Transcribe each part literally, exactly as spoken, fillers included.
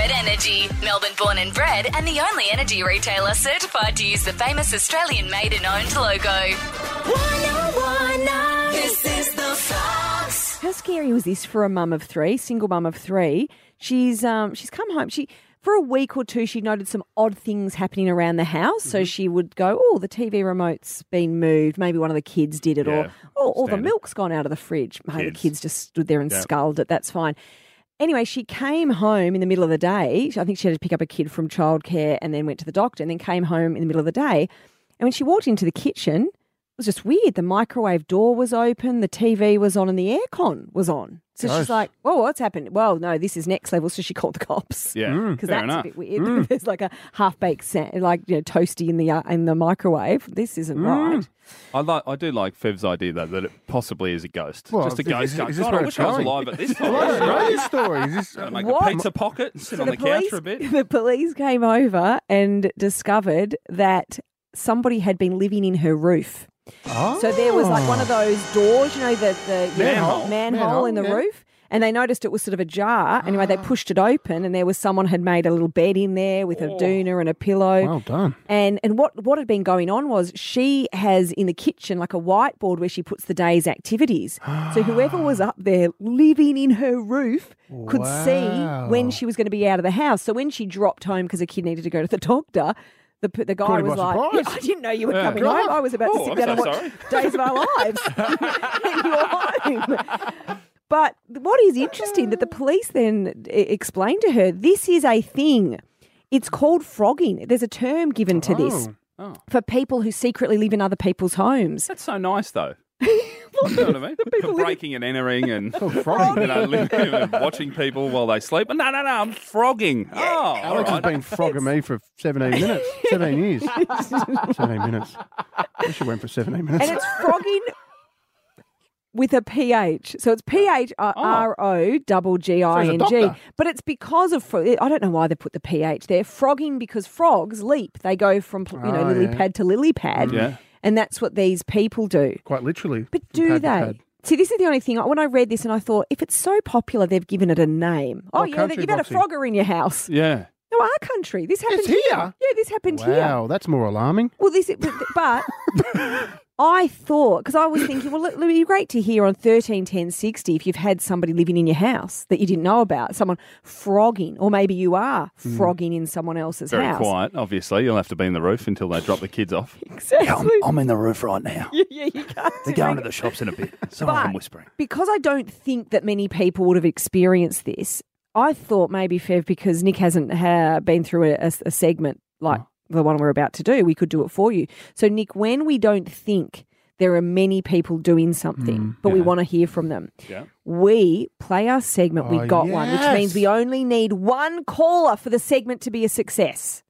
Red Energy. Melbourne born and bred and the only energy retailer certified to use the famous Australian-made and owned logo. one oh one nine, this is the Fox. How scary was this for a mum of three, single mum of three? She's um she's come home. She for a week or two she noted some odd things happening around the house. Mm-hmm. So she would go, oh, the T V remote's been moved. Maybe one of the kids did it, Yeah, or or, or the standard. milk's gone out of the fridge. Maybe the Kids. kids just stood there and Yep. sculled it. That's fine. Anyway, she came home in the middle of the day. I think she had to pick up a kid from childcare and then went to the doctor and then came home in the middle of the day. And when she walked into the kitchen, it was just weird. The microwave door was open, the T V was on and the aircon was on. So Gross. she's like, well, what's happened? Well, no, this is next level. So she called the cops. Yeah, Because fair that's enough. a bit weird. There's like a half-baked, sa- like, you know, toasty in the uh, in the microwave. This isn't right. I like. I do like Fev's idea though that it possibly is a ghost. Well, Just a is- ghost. is- going, is this God, where I it's wish I was going?" alive at this time. Well, that's a great story. Is this, Gonna make What? a pizza pocket, sit So on the, couch for a bit. The police came over and discovered that somebody had been living in her roof. oh. So there was like one of those doors, you know, the, the you know, Manhole. manhole Manhole, in the yeah. roof. And they noticed it was sort of ajar. Anyway, they pushed it open and there was someone had made a little bed in there with a doona and a pillow. Well done. And and what, what had been going on was she has in the kitchen like a whiteboard where she puts the day's activities. So whoever was up there living in her roof could Wow. see when she was going to be out of the house. So when she dropped home because her kid needed to go to the doctor, the p- the guy Caught him was by like, surprise. "Yeah, I didn't know you were Yeah. coming home. I was about Oh, to sit I'm down and so watch sorry." Days of Our Lives in your home." But what is interesting that the police then e- explained to her, this is a thing. It's called frogging. There's a term given to this Oh. Oh, for people who secretly live in other people's homes. that's so nice though. You know what I mean? For breaking and entering and Oh, frogging. you know, living and watching people while they sleep. No, no, no, I'm frogging. Oh, all Alex has right. been frogging me for seventeen minutes. seventeen years. seventeen minutes. I should went for seventeen minutes. And it's frogging with a P H. So it's P H R O double G I N So G. he's a doctor. But it's because of, fro- I don't know why they put the P H there. Frogging because frogs leap. They go from, you know, Oh, lily yeah. pad to lily pad. Yeah. And that's what these people do. Quite literally. But from do pad to they? pad. See, this is the only thing. When I read this and I thought, if it's so popular, they've given it a name. Oh, What yeah, country, you've had a Boxy? frogger in your house. Yeah. No, our country. This happened It's here? Yeah, this happened here. Wow, that's more alarming. Well, this, but, but I thought, because I was thinking, well, it would be great to hear on thirteen ten sixty if you've had somebody living in your house that you didn't know about, someone frogging, or maybe you are frogging in someone else's Very house. quiet, obviously. You'll have to be in the roof until they drop the kids off. Exactly. I'm in the roof right now. yeah, yeah, you can't. They're going to the shops in a bit. So I'm But whispering. because I don't think that many people would have experienced this, I thought maybe, Fev, because Nick hasn't ha- been through a, a, a segment like the one we're about to do, we could do it for you. So, Nick, when we don't think there are many people doing something, but we yeah. want to hear from them, Yeah. we play our segment, we Oh, got one, which yes. means we only need one caller for the segment to be a success.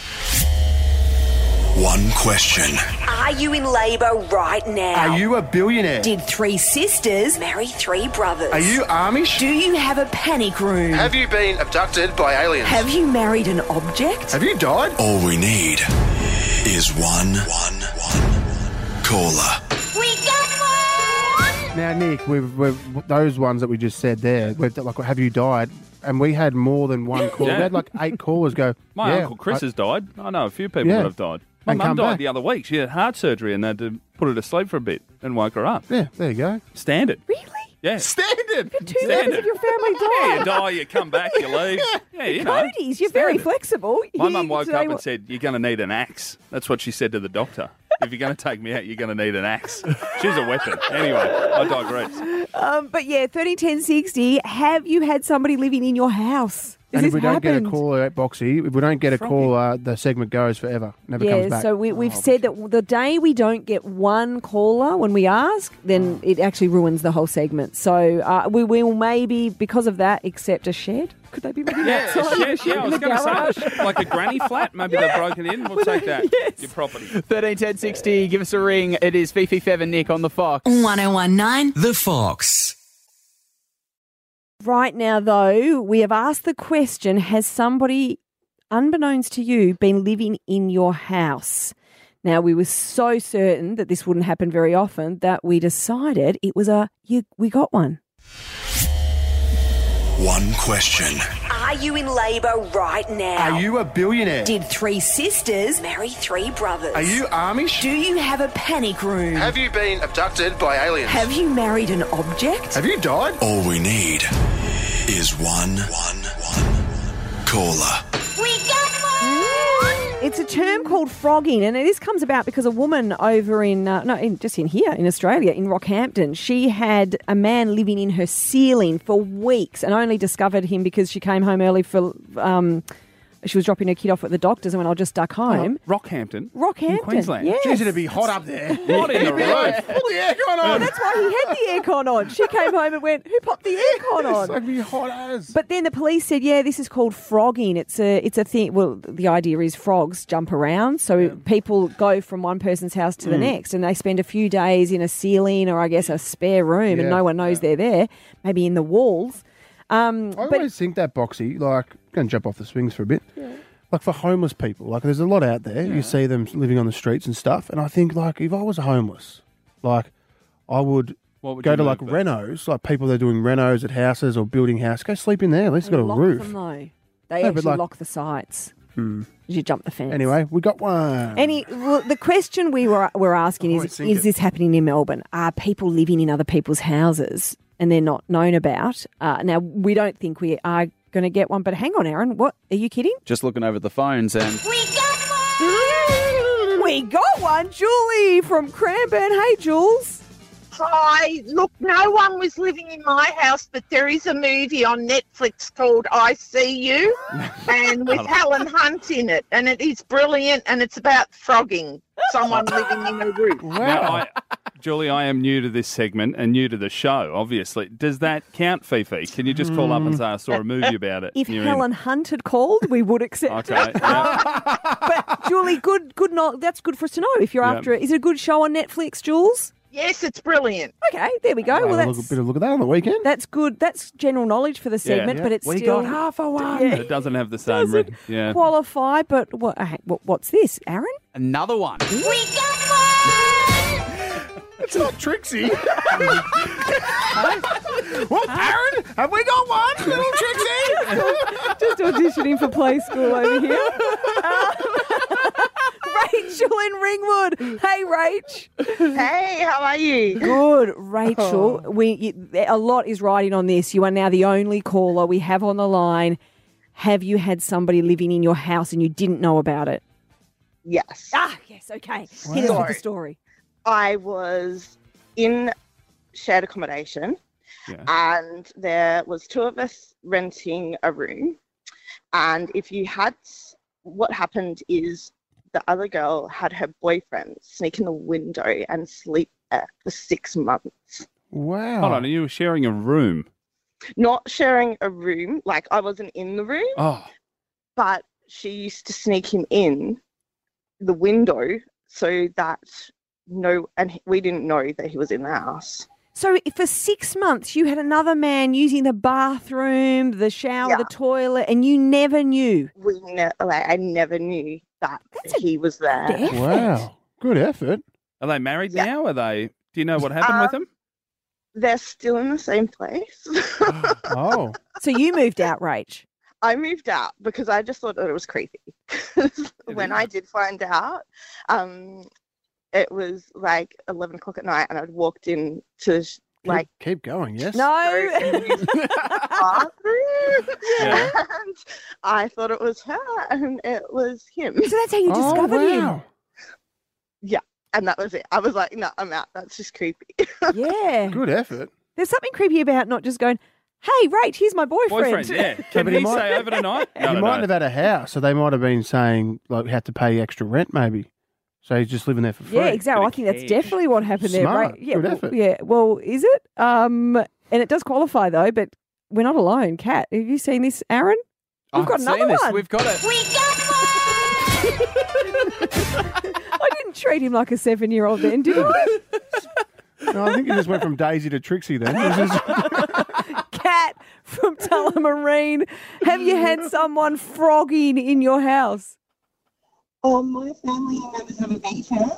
One question. Are you in labour right now? Are you a billionaire? Did three sisters marry three brothers? Are you Amish? Do you have a panic room? Have you been abducted by aliens? Have you married an object? Have you died? All we need is one, one, one caller. We got one! Now, Nick, we've, we've those ones that we just said there. We've like, have you died? And we had more than one call. Yeah. We had like eight callers go. My yeah, Uncle Chris I- has died. I know a few people Yeah. that have died. My And mum come died back. the other week. She had heart surgery and they had to put her to sleep for a bit and woke her up. Yeah, there you go. Standard. Really? Yeah. Standard. Two members of your family Yeah, died. you die, you come back, you leave. Yeah, you know. Cody's, you're very standard. flexible. My You- mum woke today up and what- said, you're going to need an axe. That's what she said to the doctor. If you're going to take me out, you're going to need an axe. She's a weapon. Anyway, I digress. Um, but yeah, thirty ten sixty, have you had somebody living in your house? Has And if this we don't happened? get a call at Boxy, if we don't get a call, uh, the segment goes forever. Never Yeah, comes back. so we, we've said that the day we don't get one caller when we ask, then it actually ruins the whole segment. So uh, we will maybe, because of that, accept a shed. Could they be living Yeah, outside? yeah, yeah, I in was the going garage? to say, like a granny flat, maybe they've broken in. We'll take that. Yes. Your property. thirteen ten sixty, give us a ring. It is Fifi, Fev and Nick on the Fox. one oh one nine. The Fox. Right now, though, we have asked the question, has somebody, unbeknownst to you, been living in your house? Now, we were so certain that this wouldn't happen very often that we decided it was a, you, we got one. One question. Are Are you in labour right now? Are you a billionaire? Did three sisters marry three brothers? Are you Amish? Do you have a panic room? Have you been abducted by aliens? Have you married an object? Have you died? All we need is one, one, one caller. We got one! It's a term called frogging, and this comes about because a woman over in, uh, no, in, just in here, in Australia, in Rockhampton, she had a man living in her ceiling for weeks and only discovered him because she came home early for, um, she was dropping her kid off at the doctor's and went, I just stuck home. Oh, Rockhampton? Rockhampton, In Queensland? yes. Jeez, it'd be hot up there. What in the roof? Pull the aircon Oh, on. that's why he had the aircon on. She came home and went, who popped the aircon on? It's like be hot as. But then the police said, yeah, this is called frogging. It's a it's a thing. Well, the idea is frogs jump around. So people go from one person's house to the Mm. next and they spend a few days in a ceiling or I guess a spare room and Yeah, no one knows they're there, maybe in the walls. Um, I but always think that, Boxy, like, going to jump off the swings for a bit. Like for homeless people, like there's a lot out there. You see them living on the streets and stuff. And I think, like, if I was homeless, like, I would, What would go you to, move like, for? renos, like people that are doing renos at houses or building house. Go sleep in there. At least it's got a lock roof. them, though. They No, but actually like- lock the sites. Hmm. You jump the fence. Anyway, we got one. Any well, the question we were were asking always is: think Is it. this happening in Melbourne? Are people living in other people's houses and they're not known about? Uh, now we don't think we are going to get one, but hang on, Aaron, what are you kidding? Just looking over the phones and We got one! We got one, Julie from Cranbourne. Hey, Jules. Hi, look, no one was living in my house, but there is a movie on Netflix called I See You, and with Helen Hunt in it, and it is brilliant, and it's about frogging someone living in a roof. Now, I, Julie, I am new to this segment and new to the show, obviously. Does that count, Fifi? Can you just call up and say I saw a movie about it? If You're in. Helen Hunt had called, we would accept Okay, it. yeah. But Julie, good, good. No, that's good for us to know. If you're Yeah. after it, is it a good show on Netflix, Jules? Yes, it's brilliant. Okay, there we go. Have Well, a that's look, a bit of a look at that on the weekend. That's good. That's general knowledge for the segment, Yeah. but it's We still got half a one. Yeah. It doesn't have the same. Re- yeah. qualify. But what, uh, what? What's this, Aaron? another one. We got one! It's not Trixie. Well, Aaron, have we got one, little Trixie? Just auditioning for play school over here. Um, Rachel in Ringwood. Hey, Rach. Hey, how are you? Good, Rachel. We you, a lot is riding on this. You are now the only caller we have on the line. Have you had somebody living in your house and you didn't know about it? Yes. Ah, yes. Okay. Hit us with the story. I was in shared accommodation, Yeah. and there was two of us renting a room. And if you had, what happened is the other girl had her boyfriend sneak in the window and sleep there for six months. Wow. Hold on, you were sharing a room. Not sharing a room, like I wasn't in the room, Oh, but she used to sneak him in the window so that no, and he- we didn't know that he was in the house. So for six months, you had another man using the bathroom, the shower, Yeah. the toilet, and you never knew. We ne- like I never knew that That's a he was there. effort. Wow. Good effort. are they married Yeah. now? Are they? Do you know what happened with Um, them? They're still in the same place. Oh. So you moved out, Rach. I moved out because I just thought that it was creepy. When I did find out, um, it was like eleven o'clock at night, and I'd walked in to sh- Keep, like keep going, yes? No. go in his bathroom, Yeah. and I thought it was her, and it was him, So that's how you Oh, discovered wow. and that was it. I was like, no, I'm out. That's just creepy. him. Yeah. Good effort. There's something creepy about not just going, hey, Rach, here's my boyfriend. Boyfriend, yeah. Can but he he might- stay over tonight? No, he no, might no. have had a house, so they might have been saying, like, we have to pay extra rent, maybe. So he's just living there for free. Yeah, exactly. Bit I of think that's cash. definitely what happened there, Smart. right? Yeah, Good well, effort. yeah. Well, is it? Um, and it does qualify though, but we're not alone. Kat, have you seen this, Aaron? We've I've got seen another this. one. We've got it. We got one! I didn't treat him like a seven-year-old then, did I? No, I think he just went from Daisy to Trixie then. It was just- Kat from Tullamarine. Have you had someone frogging in your house? Um, my family members have a beach house,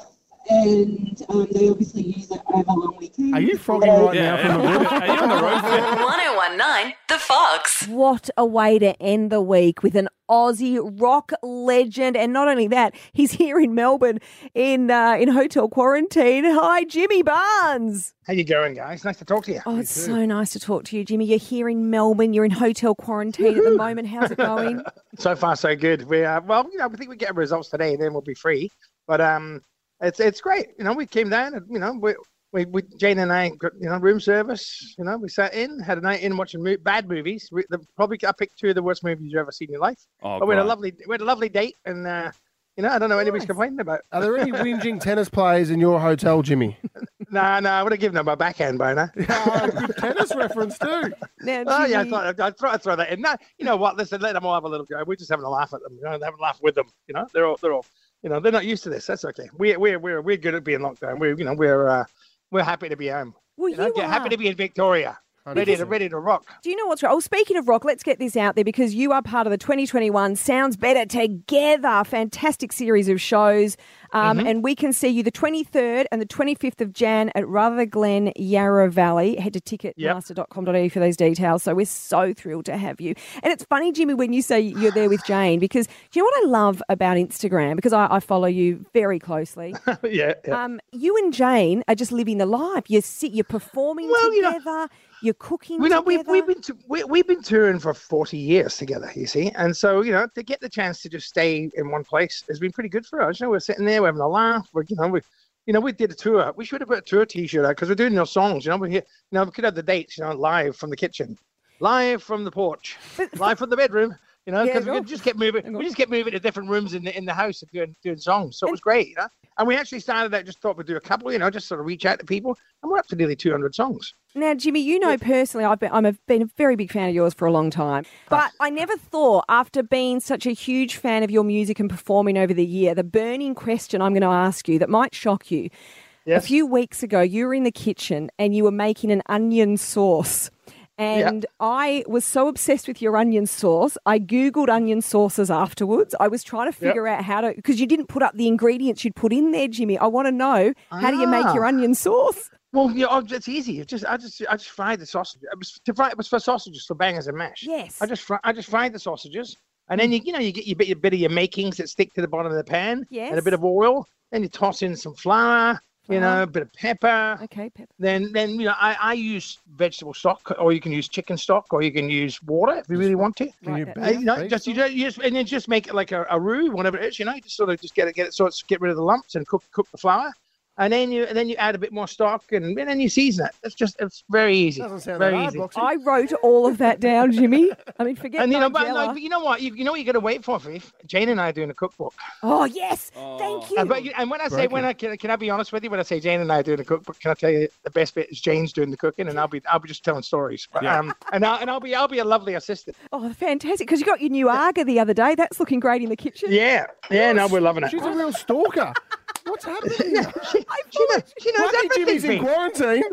and um, they obviously use it over long weekends. Are you frogging right Yeah, now from the roof? are you on the roof? one oh one nine The Fox. What a way to end the week with an Aussie rock legend. And not only that, he's here in Melbourne in uh, in hotel quarantine. Hi, Jimmy Barnes. How you going, guys? Nice to talk to you. Oh, it's so nice to talk to you, Jimmy. You're here in Melbourne. You're in hotel quarantine at the moment. How's it going? So far, so good. We uh, well, you know, I think we get our results today, and then we'll be free. But um, it's it's great. You know, we came down, and you know, we we, we Jane and I got you know room service. You know, we sat in, had a night in watching mo- bad movies. We, the, probably I picked two of the worst movies you've ever seen in your life. Oh, but we had a great. lovely we had a lovely date, and uh, you know, I don't know what anybody's Nice. complaining about. Are there any whinging tennis players in your hotel, Jimmy? Nah, nah, I would have given them a backhand by now. Oh, good tennis reference too. Now, Oh yeah, I Jimmy, thought I'd, I'd, throw, I'd throw that in. No, you know what? Listen, let them all have a little go. We're just having a laugh at them. You know, having a laugh with them. You know, they're all, they're all, you know, they're not used to this. That's okay. We're, we're, we're, we're good at being locked down. We're, you know, we're, uh, we're happy to be home. well, You know, you get- are. happy to be in Victoria, ready to, ready to rock. Do you know what's right? Oh, speaking of rock, let's get this out there because you are part of the twenty twenty-one Sounds Better Together fantastic series of shows. Um, Mm-hmm. And we can see you the twenty-third and the twenty-fifth of Jan at Rutherglen, Yarra Valley. Head to ticketmaster dot com dot a u for those details. So we're so thrilled to have you. And it's funny, Jimmy, when you say you're there with Jane, because do you know what I love about Instagram? Because I, I follow you very closely. yeah, yeah. Um, you and Jane are just living the life. You're, sit, you're performing Well, you know- together. You're cooking We know together. we've we've been to, we, we've been touring for forty years together, you see, and so you know to get the chance to just stay in one place has been pretty good for us. You know, we're sitting there, we're having a laugh. We're you know we, you know we did a tour. We should have put a tour T-shirt out because we're doing those songs. You know, we're here. You know, we could have the dates. You know, live from the kitchen, live from the porch, live from the bedroom. You know, Yeah, because go. we just kept moving. We just kept moving to different rooms in the in the house and doing doing songs. So it was great, you know. And we actually started out just thought we'd do a couple, you know, just sort of reach out to people, and we're up to nearly two hundred songs. Now, Jimmy, you know personally, I've been, I'm a, been a very big fan of yours for a long time. But I never thought, after being such a huge fan of your music and performing over the year, the burning question I'm going to ask you that might shock you. Yes. A few weeks ago, you were in the kitchen and you were making an onion sauce. And I was so obsessed with your onion sauce, I Googled onion sauces afterwards. I was trying to figure out how to, because you didn't put up the ingredients you'd put in there, Jimmy. I want to know, how do you make Ah. your onion sauce? Well, yeah, oh, it's easy. It's just I just I just fried the sausage. It was to fry. It was for sausages, for bangers and mash. Yes. I just fry, I just fried the sausages, and then you you know you get your bit, your bit of your makings that stick to the bottom of the pan, Yes. and a bit of oil. Then you toss in some flour, you Flour. know, a bit of pepper. Okay, Pepper. Then then you know I, I use vegetable stock, or you can use chicken stock, or you can use water if you really want to. Can you Right, Uh, you know, beef just you, sauce? just, you just and then just make it like a, a roux, whatever it is. You know, you just sort of just get it, get it, so it's get rid of the lumps and cook cook the flour, and then you and then you add a bit more stock and, and then you season it. It's just it's very easy. Doesn't sound very that hard, easy. Boxy. I wrote all of that down, Jimmy. I mean, forget And you know, but, Nigella. no, but you know what? You, you know what you got to wait for, Faith? Jane and I are doing a cookbook. Oh, yes. Thank you. And, but, you- and when I say when I can, can I be honest with you? When I say Jane and I are doing a cookbook, can I tell you the best bit is Jane's doing the cooking, and I'll be I'll be just telling stories. But, Yeah. um, and I'll, and I'll be I'll be a lovely assistant. Oh, fantastic. Because you got your new Arga the other day. That's looking great in the kitchen. Yeah, yeah. No, we're loving it. She's a real stalker. What's happening? she, she, knows, she knows Lucky Jimmy's in everything. quarantine.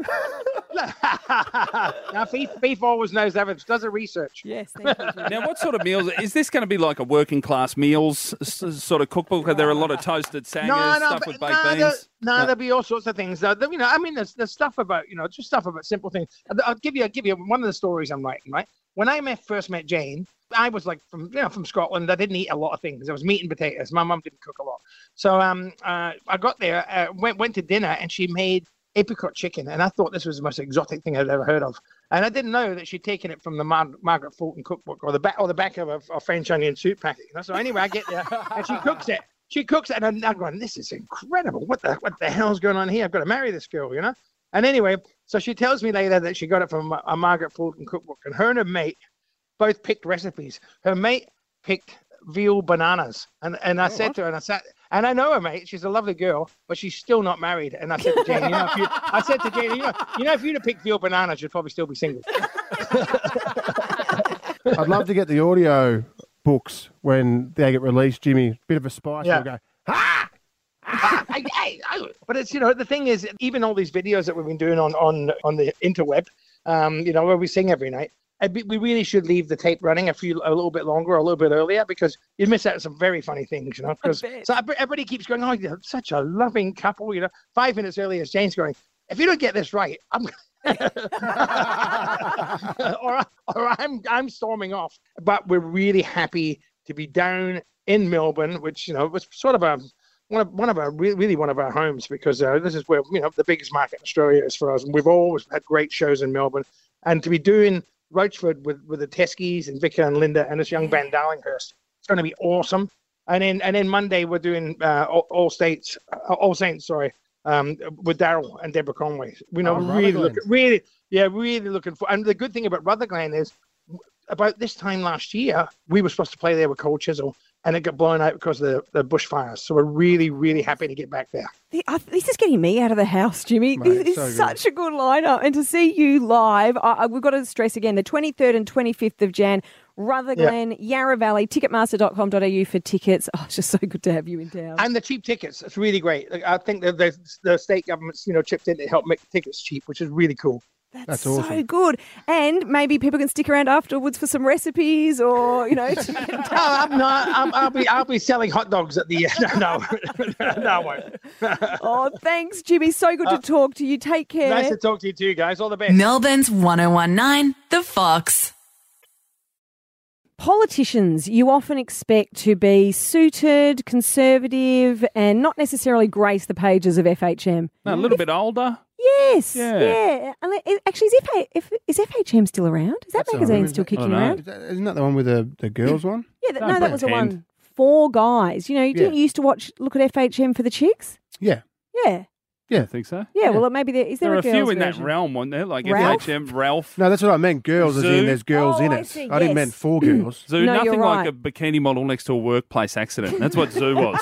now, Faith, Faith always knows everything. She does her research. Yes, thank you, Jimmy. Now, what sort of meals? Is this going to be like a working class meals s- sort of cookbook? Are there a lot of toasted sangers, stuff but- with baked no, beans? there- no, there'll be all sorts of things. Uh, there- you know, I mean, there's, there's stuff about, you know, just stuff about simple things. I'll- I'll give you, I'll give you one of the stories I'm writing, right? When I met, first met Jane, I was like from, you know, from Scotland. I didn't eat a lot of things. I was meat and potatoes. My mum didn't cook a lot. So um, uh, I got there, uh, went, went to dinner, and she made apricot chicken. And I thought this was the most exotic thing I'd ever heard of. And I didn't know that she'd taken it from the Mar- Margaret Fulton cookbook or the back or the back of a, a French onion soup packet. You know? So anyway, I get there, and she cooks it. She cooks it, and I'm, I'm going, this is incredible. What the what the hell's going on here? I've got to marry this girl, you know? And anyway, so she tells me later that she got it from a, a Margaret Fulton cookbook, and her and her mate both picked recipes. Her mate picked veal bananas, and and I Oh, said what? to her, and I sat, and I know her mate. She's a lovely girl, but she's still not married. And I said to Jane, you know, if you, I said to Jane, you know, you know, if you'd have picked veal bananas, you'd probably still be single. I'd love to get the audio books when they get released, Jimmy. Bit of a spice. Yeah. We'll go, ha! I, I, I, but it's, you know, the thing is, even all these videos that we've been doing on on on the interweb, um, you know, where we sing every night, I'd be, we really should leave the tape running a few a little bit longer, or a little bit earlier, because you'd miss out on some very funny things, you know. Because so everybody keeps going, "Oh, you're such a loving couple," you know. Five minutes earlier, Jane's going, "If you don't get this right, I'm." or or I'm I'm storming off. But we're really happy to be down in Melbourne, which, you know, was sort of a one of one of our really one of our homes, because uh, this is where, you know, the biggest market in Australia is for us, and we've always had great shows in Melbourne. And to be doing Roachford with with the Teskies and Vicar and Linda and this young band Darlinghurst, it's going to be awesome. And then and then Monday we're doing uh, all, all states, uh, all saints, sorry. Um, with Daryl and Deborah Conway, you know, Oh, really, Rutherglen. look, really, yeah, really looking for. And the good thing about Rutherglen is, about this time last year, we were supposed to play there with Cold Chisel, and it got blown out because of the, the bushfires. So we're really, really happy to get back there. The- I- This is getting me out of the house, Jimmy. Mate, This is so good. such a good lineup. And to see you live, I, I, we've got to stress again, the twenty-third and twenty-fifth of Jan, Rutherglen, Yarra Valley, ticketmaster dot com dot a u for tickets. Oh, it's just so good to have you in town. And the cheap tickets, it's really great. Like, I think that the, the state government's, you know, chipped in to help make tickets cheap, which is really cool. That's so good. And maybe people can stick around afterwards for some recipes, or, you know. Oh, I'm not. I'm, I'll be. I'll be selling hot dogs at the end. No, no, no, I won't. Oh, thanks, Jimmy. So good to talk to you. Take care. Nice to talk to you too, guys. All the best. Melbourne's one oh one nine, The Fox. Politicians you often expect to be suited, conservative, and not necessarily grace the pages of F H M. No, a little bit older. Yes, Yeah. yeah. And it- actually, is, F- F- is F H M still around? Is that magazine still kicking around? Is that, isn't that the one with the, the girls one? Yeah, that, no, that was the one. Four guys. You know, didn't you used to watch, look at F H M for the chicks? Yeah. Yeah. Yeah. I think so. Yeah, well, maybe there is there, There are a a few girls in that version? realm, weren't there? Like Ralph? F H M, Ralph. No, that's what I meant. Girls, as Zoo. in there's girls Oh, in I it. see, I didn't yes. meant four girls. Zoo, No, nothing you're like right. a bikini model next to a workplace accident. That's what Zoo was.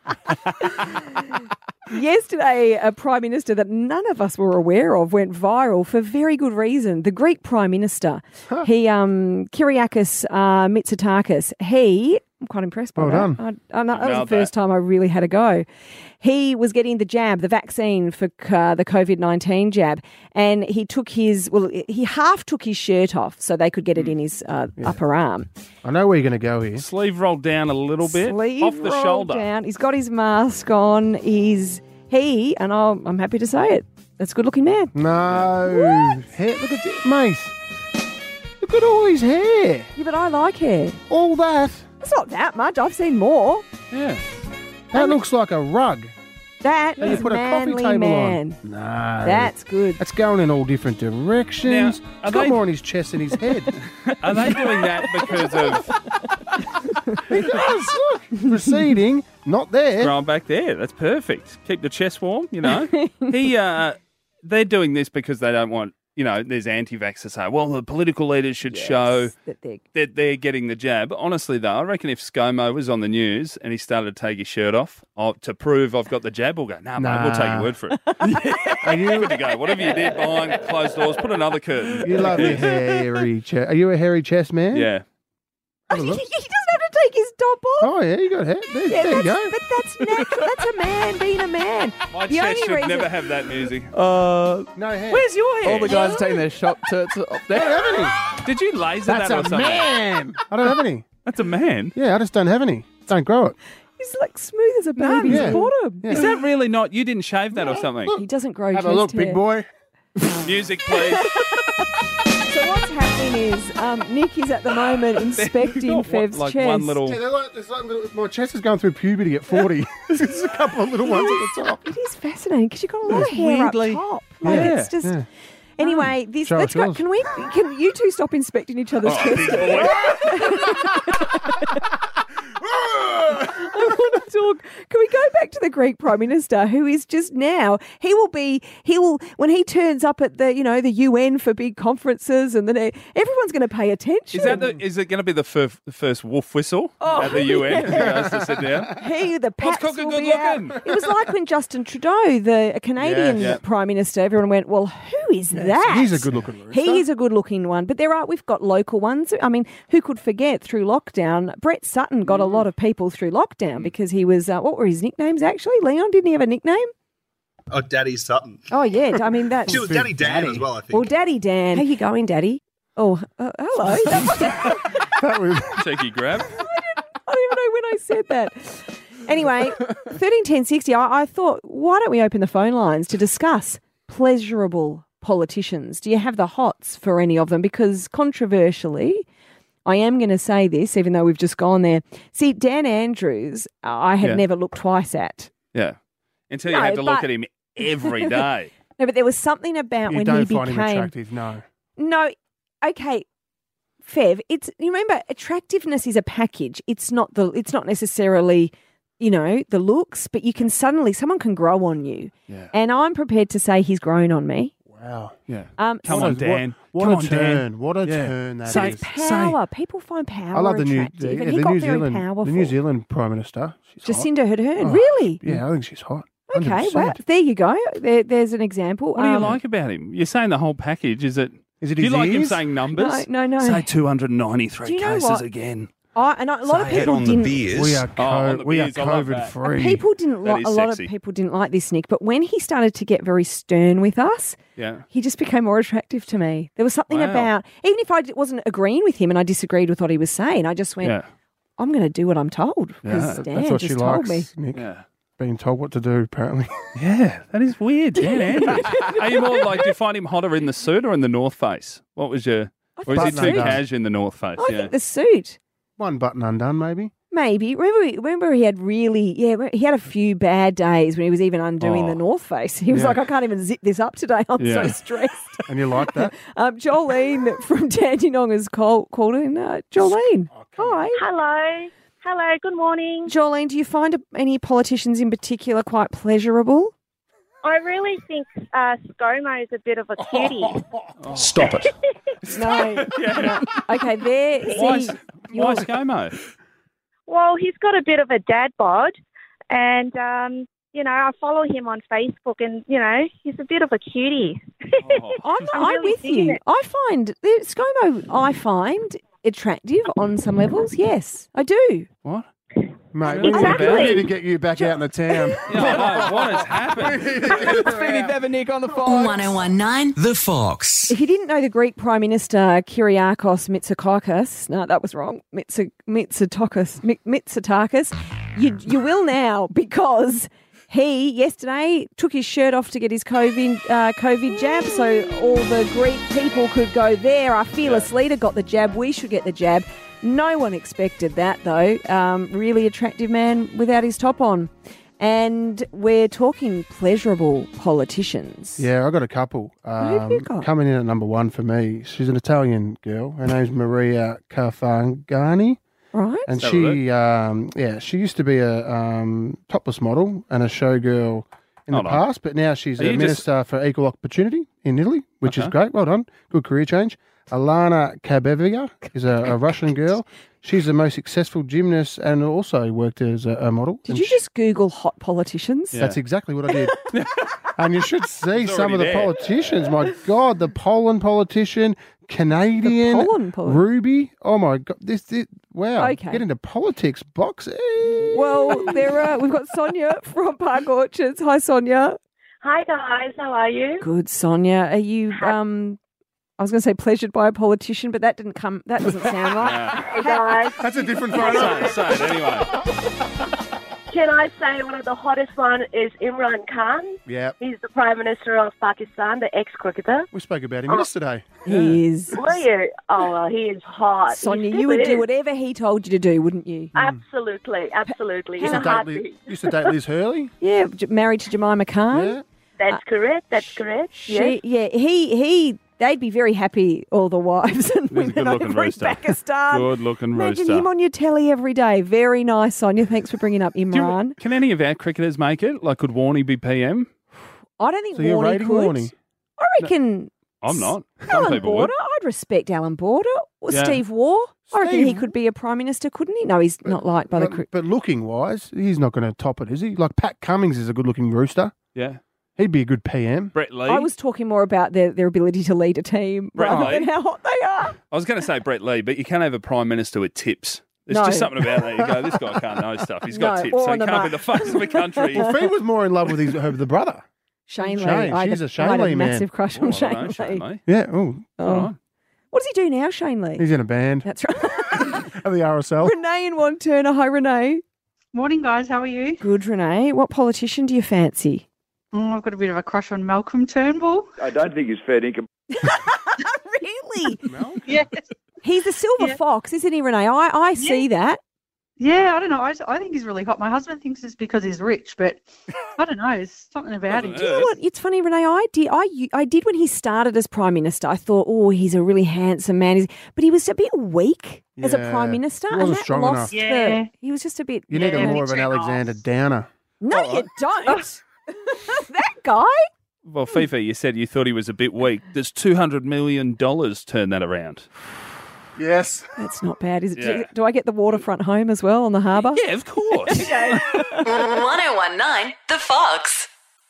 Yesterday, a Prime Minister that none of us were aware of went viral for very good reason. The Greek Prime Minister, he, um, Kyriakos uh, Mitsotakis, he, I'm quite impressed by Well that. done. I, I, know- that was Nailed the first that. time I really had a go. He was getting the jab, the vaccine for uh, the COVID nineteen jab, and he took his, well, he half took his shirt off so they could get it in his uh, upper arm. I know where you're going to go here. Sleeve rolled down a little bit. Sleeve off the rolled shoulder. down. He's got his mask on. He's he, and I'll, I'm happy to say it. That's a good looking man. No. Hair, look at it, mate. Look at all his hair. Yeah, but I like hair. All that. It's not that much. I've seen more. Yeah. That looks like a rug. That That you is put a coffee manly table man. on. No. That's good. That's going in all different directions. Now, are He's got they- more on his chest than his head. Are they doing that because of He does. Look. Receding. Not there. growing back there? That's perfect. Keep the chest warm, you know. he, uh, they're doing this because they don't want, you know, there's anti-vaxxers say, well, the political leaders should show That they're- that they're getting the jab. Honestly, though, I reckon if ScoMo was on the news and he started to take his shirt off oh, to prove I've got the jab, we'll go, nah, mate, we'll take your Nah. word for it. Are you, Good to go. Whatever you did behind closed doors, put another curtain. you love your hairy chest. Are you a hairy chest man? Yeah. Have a he look. doesn't have to take his top off. Oh, yeah, you got hair. There, Yeah, there you that's, go. but that's natural. That's a man being a man. My The chest only should reason- never have that music. Uh, No hair. Where's your hair? all the guys are taking their shop turts off there. Did you laser That's that or a something? man. I don't have any. That's a man. Yeah, I just don't have any. Don't grow it. He's like smooth as a baby's yeah. bottom. Yeah. Is that really not? You didn't shave that or something? He doesn't grow Have chest a look, hair. big boy. Music, please. So what's happening is um, Nick is at the moment inspecting Got what, Fev's like chest. one little. Yeah, they're like, there's like little, my chest is going through puberty at forty. There's a couple of little ones at the top. It is fascinating because you've got a lot of It's hair weirdly- up top. Like Yeah, it's just. yeah. Anyway, this Show let's us go. yours. Can we? Can you two stop inspecting each other's Oh, chests? big boy. I want to talk. Can we go back to the Greek Prime Minister, who is just now? He will be. He will when he turns up at the you know the U N for big conferences, and then everyone's going to pay attention. Is that the? Is it going to be the fir- the first wolf whistle Oh, at the U N? yeah. Who goes to sit down? He, the What's pats cooking will good be out. looking? It was like when Justin Trudeau, the Canadian Yeah, yeah. Prime Minister, everyone went, well, who is that? He's a good-looking rooster. He is a good-looking one. But there are, we've got local ones. I mean, who could forget through lockdown? Brett Sutton got a lot of people through lockdown because he was, uh, what were his nicknames actually? Leon, didn't he have a nickname? Oh, Daddy Sutton. Oh, yeah. I mean, that. She was Daddy Dan as well, I think. Well, Daddy Dan. How you going, Daddy? Oh, uh, hello. That was Cheeky grab. I don't even know when I said that. Anyway, thirteen ten sixty, I, I thought, why don't we open the phone lines to discuss pleasurable politicians? Do you have the hots for any of them? Because controversially, I am going to say this, even though we've just gone there. See, Dan Andrews, uh, I had Yeah. never looked twice at. Yeah. Until you No, had to look but- at him every day. No, but there was something about you when don't he find became... him attractive, no. No, okay, Fev. It's you remember attractiveness is a package. It's not the. It's not necessarily, you know, the looks, but you can suddenly someone can grow on you. Yeah. And I'm prepared to say he's grown on me. Wow. Yeah. Um, Come so- on, Dan. What Come a on, turn. Dan. What a Yeah. turn that Say- is. Power. People find power I love the new, attractive, the, and yeah, he the got New very Zealand, powerful. the New Zealand Prime Minister. She's hot. Jacinda Ardern. Oh, Really? Yeah, I think she's hot. Okay. one hundred percent. Well, there you go. There, there's an example. What do you Um, like about him? You're saying the whole package. Is it? Is it do you his like him ears? saying numbers? No, no, no. Say two hundred Do ninety-three you know cases what? again. I, and I, a lot of Say it people on the didn't. beers. We are, Oh, on the co- we are beers, I love COVID that. free. People didn't That like. is A lot of sexy. people didn't like this, Nick. But when he started to get very stern with us, Yeah. he just became more attractive to me. There was something Wow. about, even if I d- wasn't agreeing with him and I disagreed with what he was saying, I just went, Yeah. I'm going to do what I'm told because Yeah, Dan That's what just she told likes, me. Nick. Yeah. Being told what to do, apparently. Yeah, that is weird. Dan Andrews. Are you more like, do you find him hotter in the suit or in the North Face? What was your, or is he think too the suit. cash in the North Face? I yeah. think the suit, One button undone, maybe. maybe. Remember, remember he had really, yeah, he had a few bad days when he was even undoing Oh. the North Face. He was Yeah. like, I can't even zip this up today. I'm Yeah. so stressed. And you like that? um, Jolene from Dandenong has called, called in. Uh, Jolene, hi. Hello. Hello, good morning. Jolene, do you find any politicians in particular quite pleasurable? I really think uh, ScoMo is a bit of a cutie. Stop it. No. no. Okay, there. Why, See, why you're- ScoMo? Well, he's got a bit of a dad bod, and, um, you know, I follow him on Facebook, and, you know, he's a bit of a cutie. Oh. I'm, I'm I'm really with digging you. it. I find the ScoMo, I find attractive on some levels. Yes, I do. What? Mate, we need, to, Exactly. we need to get you back out in the town. Yeah, I know. What has happened? Phoebe Bevan Nick on the phone. one oh one nine. The Fox. If you didn't know the Greek Prime Minister Kyriakos Mitsotakis, no, that was wrong. Mitso, Mitsotakis, Mi- Mitsotakis, you you will now because he yesterday took his shirt off to get his COVID uh, COVID jab, so all the Greek people could go there. Our fearless leader got the jab. We should get the jab. No one expected that though. Um, really attractive man without his top on. And we're talking pleasurable politicians. Yeah, I got a couple. have you Um, got? Coming in at number one for me, she's an Italian girl. Her name's Maria Carfagani. Right? And Let's have a she, um, yeah, she used to be a um, topless model and a showgirl in Hold the on. past, but now she's Are a you just- minister for equal opportunity in Italy, which is Okay. great. Well done. Good career change. Alana Kabevia is a, a Russian girl. She's the most successful gymnast and also worked as a, a model. Did And you she- just Google hot politicians? Yeah. That's exactly what I did. And you should see It's some of the already there. politicians. My God, the Poland politician, Canadian, The Poland poli- Ruby. Oh my God, this, this wow. Okay. Get into politics, boxing. Well, there are, we've got Sonia from Park Orchards. Hi, Sonia. Hi, guys. How are you? Good, Sonia. Are you, um, I was going to say pleasured by a politician, but that didn't come, that doesn't sound right. Nah. Hey, guys. That's a different Say photo. it, say it anyway. Can I say one of the hottest one is Imran Khan? Yeah, He's the Prime Minister of Pakistan, the ex-cricketer. we spoke about him yesterday. He is. Were you? Oh, well, he is hot. Sonia, He you would still do is. whatever he told you to do, wouldn't you? Absolutely, absolutely. In Used a to, date Liz, heartbeat. used to date Liz Hurley. Yeah, j- married to Jemima Khan. Yeah. That's correct. That's correct. Yes. She, yeah, he, he, they'd be very happy, all the wives and He's a women good-looking over in rooster. Pakistan. Good-looking Imagine rooster. him on your telly every day. Very nice, Sonia. Thanks for bringing up Do you- Imran. can any of our cricketers make it? Like, could Warney be P M? I don't think So you're Warney rating could. Warney? I reckon I'm not. Some Alan people Border. would. I'd respect Alan Border. Or Yeah. Steve Waugh. I reckon he Steve- could be a prime minister, couldn't he? No, he's not liked by the But, cricket. but looking wise, he's not going to top it, is he? Like Pat Cummings is a good looking rooster. Yeah. He'd be a good P M. Brett Lee. I was talking more about their, their ability to lead a team Right. rather than how hot they are. I was going to say Brett Lee, but you can't have a prime minister with tips. There's No. just something about that. You go, this guy can't know stuff. He's got No, tips, or so he on the can't be mark. the face of the country. Well, Fee was more in love with his her, the brother. Shane Lee. Shane, I had she's a I Shane had Lee a man. massive crush Oh, on I don't know, Shane Lee. Shane Lee. Yeah. Oh, Oh. All right. What does he do now, Shane Lee? He's in a band. That's right. At the R S L. Renee in Wanturna. Hi, Renee. Morning, guys. How are you? Good, Renee. What politician do you fancy? Oh, I've got a bit of a crush on Malcolm Turnbull. I don't think he's fair income. Really? Yes. He's a silver Yeah. fox, isn't he, Renee? I, I see that. Yeah, I don't know. I, I think he's really hot. My husband thinks it's because he's rich, but I don't know. There's something about him. Do you know what? It's funny, Renee. I did. I I did when he started as prime minister. I thought, oh, he's a really handsome man. He's, but he was a bit weak as a Yeah. prime minister. He wasn't and that strong lost enough. the- Yeah. he was just a bit. You need yeah. a more of an Alexander Downer. No, you don't. That guy. Well, Fifi, you said you thought he was a bit weak. Does two hundred million dollars turn that around? Yes. That's not bad, is it? Yeah. Do, do I get the waterfront home as well on the harbour? Yeah, of course. one oh one nine The Fox.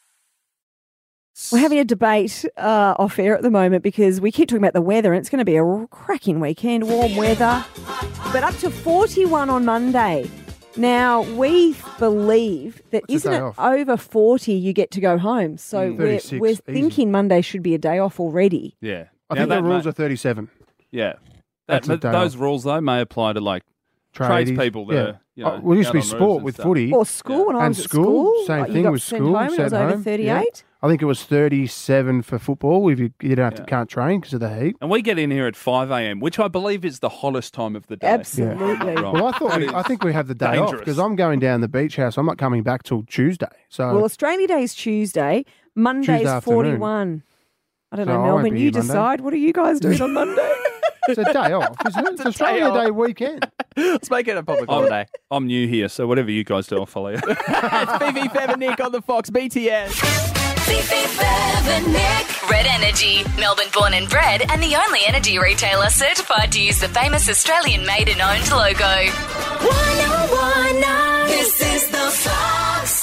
We're having a debate uh, off air at the moment because we keep talking about the weather and it's going to be a cracking weekend, warm weather, but up to forty-one on Monday. Now, we believe that It's a isn't day it off. over forty you get to go home. So Mm. we're, thirty-six, we're easy. thinking Monday should be a day off already. Yeah. I Now think the that rules may- are thirty-seven. Yeah. That's That, a day those off. rules, though, may apply to, like, Tradies. tradespeople that Yeah. are, you know, Oh, well, it used to be out on roofs sport and with stuff. footy. Or school when I and was at school, school. same like, you thing got with sent school. home and it was sent over home, thirty-eight. yeah. I think it was thirty-seven for football if you, you don't have to, can't train because of the heat. And we get in here at five a.m., which I believe is the hottest time of the day. Absolutely. Right. Well, I thought That we, is I think we have the day off dangerous. because I'm going down the beach house. I'm not coming back till Tuesday. So Well, Australia Day is Tuesday. Monday's Tuesday afternoon. forty-one. I don't So know, I won't Melbourne. be You here Monday. decide. What are you guys doing on Monday? it's a day off, isn't it? It's Australia off. Day weekend. Let's make it a public I'm, holiday. I'm new here, so whatever you guys do, I'll follow you. It's Fifi, Fev and Nick on the Fox B T S. Fifi, Fev and Nick. Red Energy. Melbourne born and bred and the only energy retailer certified to use the famous Australian made and owned logo. one oh one nine This is the Fox.